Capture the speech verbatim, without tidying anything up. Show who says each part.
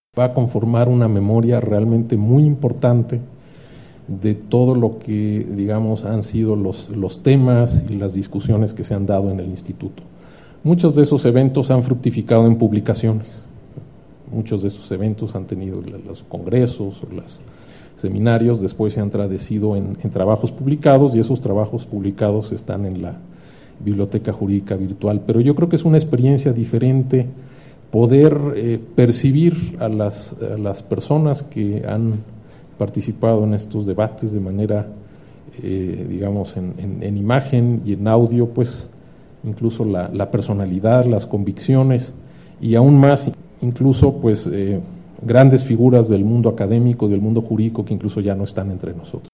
Speaker 1: Va a conformar una memoria realmente muy importante de todo lo que, digamos, han sido los, los temas y las discusiones que se han dado en el instituto. Muchos de esos eventos han fructificado en publicaciones. Muchos de esos eventos han tenido los congresos o los seminarios, después se han traducido en, en trabajos publicados, y esos trabajos publicados están en la Biblioteca Jurídica Virtual. Pero yo creo que es una experiencia diferente poder eh, percibir a las, a las personas que han participado en estos debates de manera, eh, digamos, en, en, en imagen y en audio, pues incluso la, la personalidad, las convicciones, y aún más, incluso, pues, eh, grandes figuras del mundo académico, del mundo jurídico, que incluso ya no están entre nosotros.